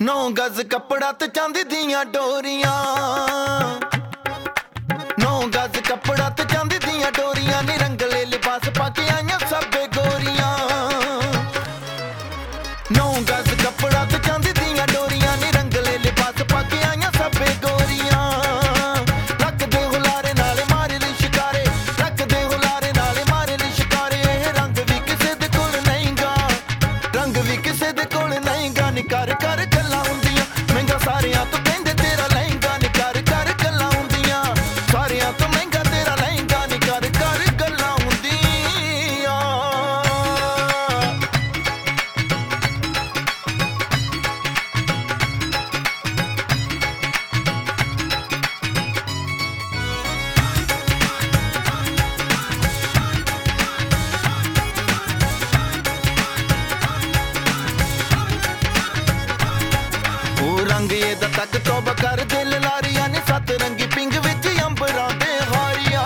9 गज कपड़ा ते चांदी दियां डोरियां 9 गज कपड़ा ते चांदी दियां डोरियां नी रंगले लिबास पाके आईयां सबे गोरियां 9 गज कपड़ा ते चांदी दियां डोरियां नी रंगले लिबास पाके आईयां सबे गोरियां रख दे हुलारे नाले मारे ली शिकारे रख दे हुलारे नाले मारे ली शिकारे रंग भी किसे दे कोल नहीं गा रंग भी किसे दे कोल नहीं गा नी कर कर गल्लां हुंदियां महंगा सारियां तो कहंदे तेरा लहंगा नी कर कर गल्लां हुंदियां सारियां तो महंगा तेरा लहंगा नी कर कर गल्लां हुंदियां रंग एदा तक तौबा कर दिल लारियां ने सत रंगी पिंग विच अंबरां दे हारियां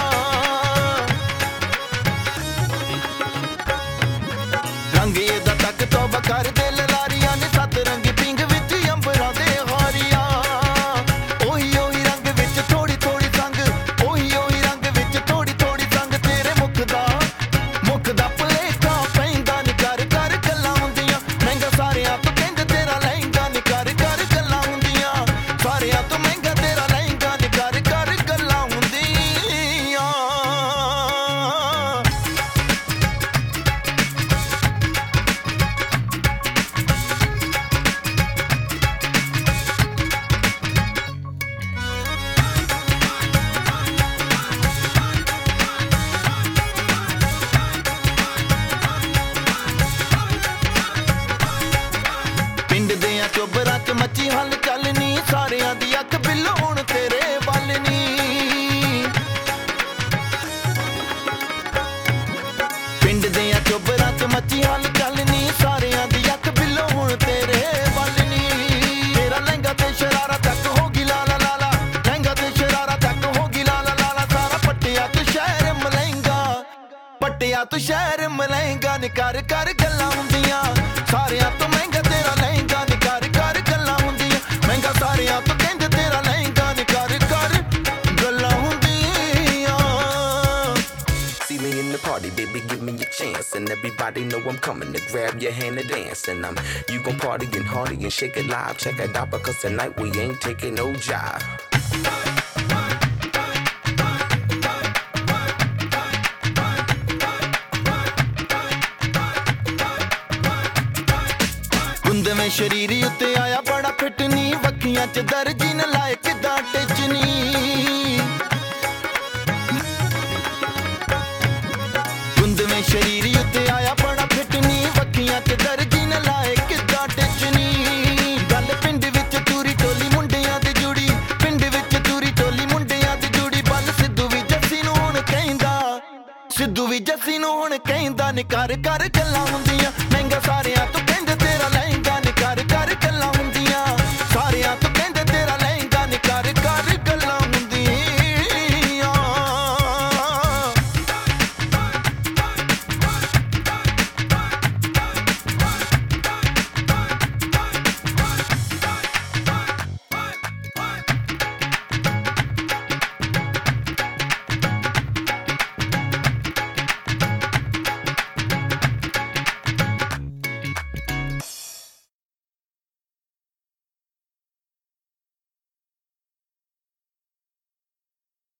रंग एदा तक तौबा कर दिल लारियां ने सत रंगी पिंग विच अंबरां दे हारियां ओही ओही रंग विच थोड़ी थोड़ी संग ओही ओही रंग विच थोड़ी थोड़ी संग तेरे मुख दा भलेखा पैंदा नी कर कर गल्लां हुंदियां महंगा सारियां तो कहंदे तेरा लहंगा नी कर कर गल्लां हुंदियां सारियां तो महंगा तेरा लहंगा नी कर कर गल्लां हुंदियां पिंड दियां चोबरां च मची हल चलनी सारियां दी अख बिल्लो हुण तेरे वल नी पिंड दियां चोबरां च मची हल चलनी सारियां दी अख बिल्लो हुण तेरे वल नी तेरा लहंगा ते शरारा तक होगी लाला लाला लहंगा ते शरारा तक होगी लाला लाला सारा पट्टिया तो शहर मलहंगा पट्टिया तो शहर मलहंगा नी कर कर गल्लां हुंदियां सारियां तो महंगा तेरा लहंगा नी कर कर गल्लां हुंदियां महंगा सारियां तो कहंदे तेरा लहंगा नी कर कर गल्लां हुंदियां See me in the party, baby, give me a chance. And everybody know I'm coming to grab your hand and dance. And you gon' party and hardy and shake it live. Check it out because tonight we ain't taking no jive. गुंदे में शरीरी उत्ते आया बड़ा fit नी वक्खियां च दर्जी न लाए किदां टिचनी